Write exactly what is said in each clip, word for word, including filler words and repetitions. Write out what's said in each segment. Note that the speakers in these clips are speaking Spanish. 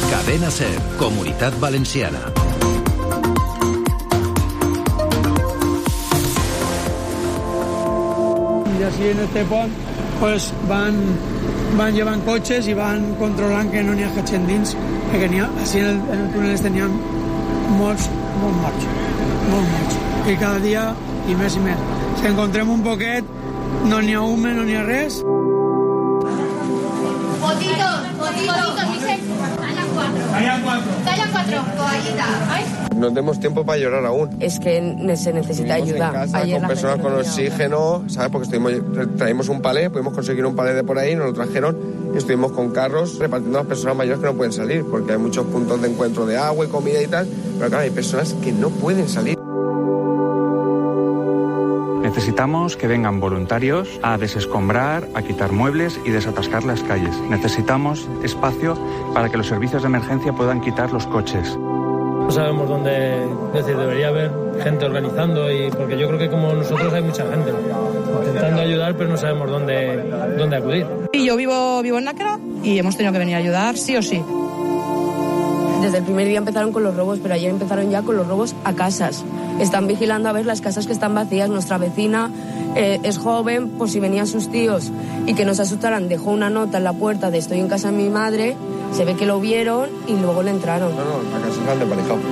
Cadena SER, Comunitat Valenciana. Y así en este pont pues van, van llevant cotxes i van controlant que no n'hi ha gent dins, perquè n'hi ha, així en el, en el túnel este n'hi ha molts, molts morts, molts morts, i cada dia i més i més. Si encontrem un poquet, no n'hi ha hume, no n'hi ha res. Botitos, botitos, Vicent. Talla cuatro. Talla cuatro. Talla cuatro, toallita, ¿veis? No tenemos tiempo para llorar aún. Es que se necesita Estuvimos ayuda. en casa, Ayer con personas con oxígeno, ¿sabes? Porque estuvimos, traímos un palé, pudimos conseguir un palé de por ahí, nos lo trajeron y estuvimos con carros repartiendo a las personas mayores que no pueden salir, porque hay muchos puntos de encuentro de agua y comida y tal, pero claro, hay personas que no pueden salir. Necesitamos que vengan voluntarios a desescombrar, a quitar muebles y desatascar las calles. Necesitamos espacio para que los servicios de emergencia puedan quitar los coches. No sabemos dónde, es decir, debería haber gente organizando, y porque yo creo que como nosotros hay mucha gente intentando ayudar, pero no sabemos dónde, dónde acudir. Y yo vivo, vivo en Nájera y hemos tenido que venir a ayudar, sí o sí. Desde el primer día empezaron con los robos, pero ayer empezaron ya con los robos a casas. Están vigilando a ver las casas que están vacías. Nuestra vecina eh, es joven, por si venían sus tíos y que nos asustaran, dejó una nota en la puerta de estoy en casa de mi madre, se ve que lo vieron y luego le entraron. No, no, la casa se han desvalijado.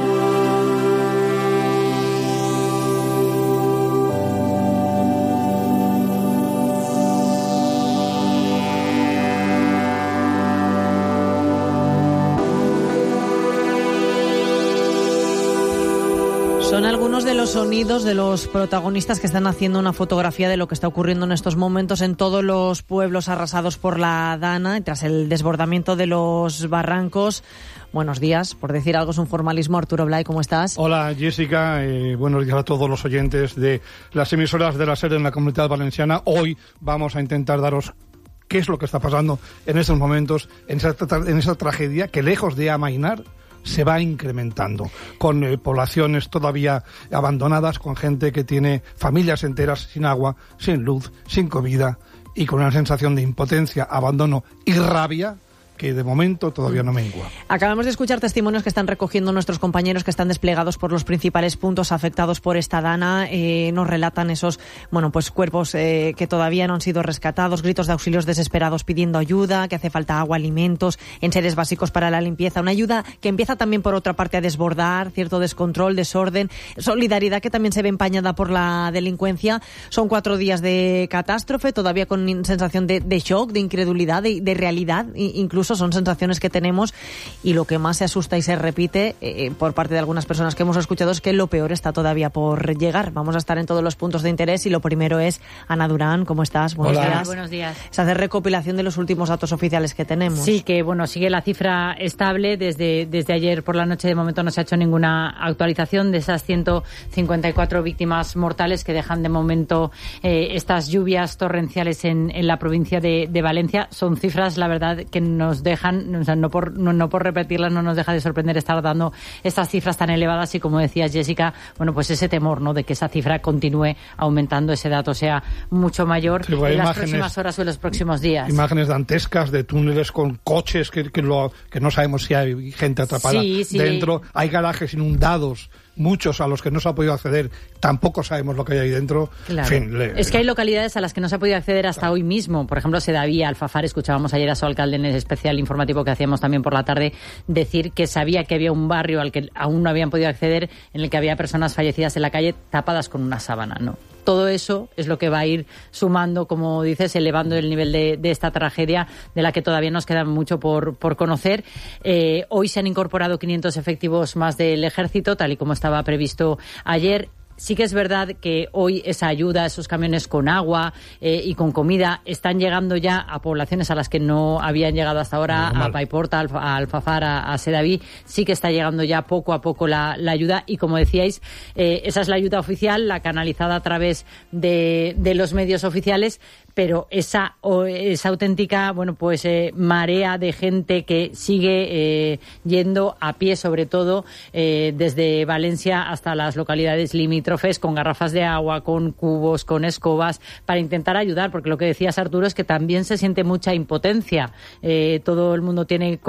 Son algunos de los sonidos de los protagonistas que están haciendo una fotografía de lo que está ocurriendo en estos momentos en todos los pueblos arrasados por la Dana tras el desbordamiento de los barrancos. Buenos días, por decir algo es un formalismo. Arturo Blay, ¿cómo estás? Hola Jessica, eh, buenos días a todos los oyentes de las emisoras de la SER en la Comunidad Valenciana. Hoy vamos a intentar daros qué es lo que está pasando en estos momentos, en esa, en esa tragedia que lejos de amainar, se va incrementando, con eh, poblaciones todavía abandonadas, con gente que tiene familias enteras sin agua, sin luz, sin comida y con una sensación de impotencia, abandono y rabia que de momento todavía no mengua. Acabamos de escuchar testimonios que están recogiendo nuestros compañeros que están desplegados por los principales puntos afectados por esta Dana. Eh, nos relatan esos, bueno, pues cuerpos eh, que todavía no han sido rescatados, gritos de auxilios desesperados pidiendo ayuda, que hace falta agua, alimentos, enseres básicos para la limpieza. Una ayuda que empieza también por otra parte a desbordar, cierto descontrol, desorden, solidaridad que también se ve empañada por la delincuencia. Son cuatro días de catástrofe, todavía con sensación de, de shock, de incredulidad, de, de realidad, incluso son sensaciones que tenemos, y lo que más se asusta y se repite eh, por parte de algunas personas que hemos escuchado es que lo peor está todavía por llegar. Vamos a estar en todos los puntos de interés y lo primero es Ana Durán, ¿cómo estás? Buenos Hola. días. Buenos días. Es hacer recopilación de los últimos datos oficiales que tenemos. Sí, que bueno, sigue la cifra estable desde, desde ayer por la noche. De momento no se ha hecho ninguna actualización de esas ciento cincuenta y cuatro víctimas mortales que dejan de momento eh, estas lluvias torrenciales en, en la provincia de, de Valencia. Son cifras, la verdad, que nos dejan, o sea, no por, no, no por repetirlas, no nos deja de sorprender estar dando estas cifras tan elevadas y, como decías, Jessica, bueno, pues ese temor, ¿no?, de que esa cifra continúe aumentando, ese dato sea mucho mayor sí, en las imágenes, próximas horas o en los próximos días. Imágenes dantescas de túneles con coches que, que, lo, que no sabemos si hay gente atrapada sí, sí. dentro. Hay garajes inundados, muchos a los que no se ha podido acceder, tampoco sabemos lo que hay ahí dentro. Claro. En fin, le... Es que hay localidades a las que no se ha podido acceder hasta claro. hoy mismo. Por ejemplo, Sedaví, Alfafar, escuchábamos ayer a su alcalde en el especial informativo que hacíamos también por la tarde decir que sabía que había un barrio al que aún no habían podido acceder, en el que había personas fallecidas en la calle tapadas con una sábana, ¿no? Todo eso es lo que va a ir sumando, como dices, elevando el nivel de, de esta tragedia, de la que todavía nos queda mucho por, por conocer. Eh, hoy se han incorporado quinientos efectivos más del Ejército, tal y como estaba previsto ayer. Sí que es verdad que hoy esa ayuda, esos camiones con agua eh, y con comida están llegando ya a poblaciones a las que no habían llegado hasta ahora, no, a Paiporta, a Alfafar, a, a Sedaví. Sí que está llegando ya poco a poco la, la ayuda y, como decíais, eh, esa es la ayuda oficial, la canalizada a través de, de los medios oficiales, pero esa, esa auténtica, bueno, pues eh, marea de gente que sigue eh, yendo a pie, sobre todo eh, desde Valencia hasta las localidades limítrofes, con garrafas de agua, con cubos, con escobas, para intentar ayudar, porque lo que decías, Arturo, es que también se siente mucha impotencia. Eh, todo el mundo tiene